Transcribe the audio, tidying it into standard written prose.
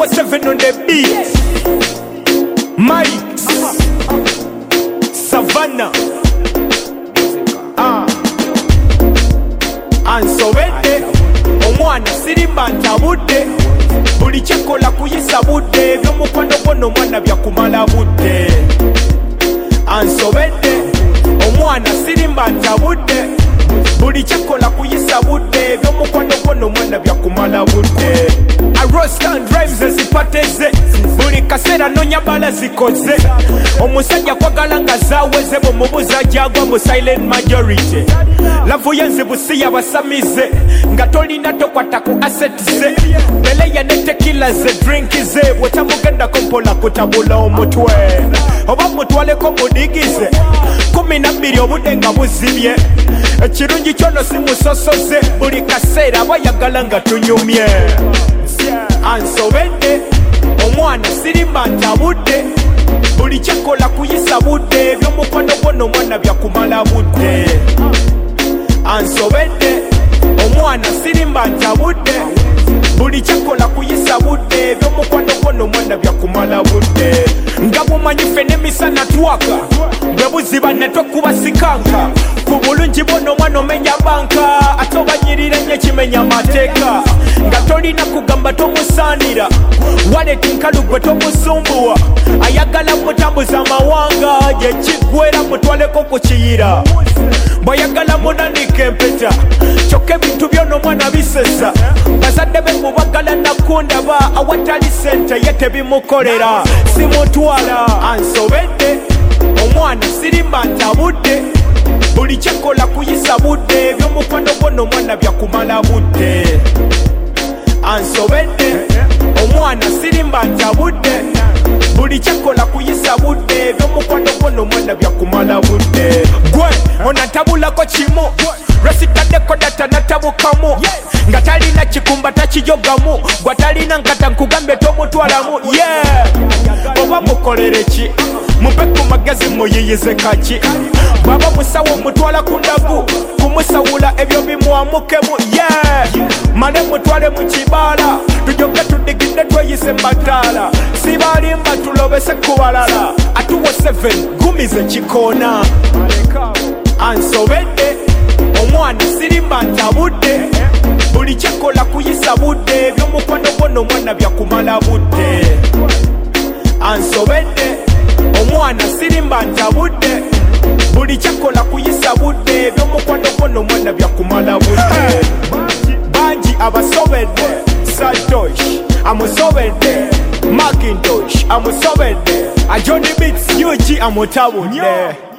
207 on the beat. Mike Savannah Ansobedde omwana sirimba ntabudde buli kyekola kuyisa budde ebyomukwano gwono omwana byakumala budde. Ansobedde omwana sirimba ntabudde buli kyekola kuyisa budde ebyomukwano gwono omwana byakumala budde. Arostan drives ezipateze buli kaseera nonya bala zikoze omusajja kwagala nga zaweze bwomubuza gyagwa mu silent majority. Lavu yenzibusi yabasamize nga tolina tokwata ku asset ze beleya ne tequila ze drink ze bwetamugenda kompola kutabula omutwe oba mutwaleko mudigize 12 obudde nga buzibye ekirungi kyono simusosoze buli kaseera abayagala nga tunyumye. Ansobedde omwana sirimba ntabudde buli kyekola kuyisa budde ebyomukwano gwono omwana byakumala budde. Ansobedde omwana sirimba ntabudde buli kyekola kuyisa budde ebyomukwano gwono omwana byakumala budde. Nga bumanyi ffe n'emisana twaka bwe buziba ne tokuba sikanka ku bulungi bwono omwana omenya banka ate obanyirira nnyo kimenya amateeka nga tolina kugamba tomusaanira waleti nkalu gwe tomusumbuwa ayagala mutambuza amawanga gyekigwera mutwaleko ku kiyira bwayagala munanika empeta kyokka ebintu byono omwana bisesa bazadde be mubagala nakundaba awatali sente ye tebimukolera simutwala. Ansobedde omwana sirimba ntabudde buli kyekola kuyisa budde ebyomukwano gwono omwana byakumala budde. Ansobedde omwana sirimba ntabudde buli kyekola kuyisa budde ebyomukwano gwono omwana byakumala budde. Gwe onatabulako kimu lwesitaddeko data natabukamu nga talina kikumba takijogamu gwa talina nkata nkugambye tomutwalamu. Oba mukolere ki mupe ku magezi muyiyize kaki baba musawo mutwala ku ndagu kumusawula ebyo bimwamukemu male mutwale mu kibaala tujoge tudigidde tweyise mataala sibalimba tulobese ku balala atuwo 7 gumize kikoona. Ansobedde omwana sirimba ntabudde buli kyekola kuyisa budde ebyomukwano gwono omwana byakumala budde. Ansobedde omwana sirimba ntabudde buli kyekola kuyisa budde ebyomukwano gwono omwana byakumala budde. Bangi abasobedde Satosh amusobedde Macintosh amusobedde Johnny Beats UG amutabudde.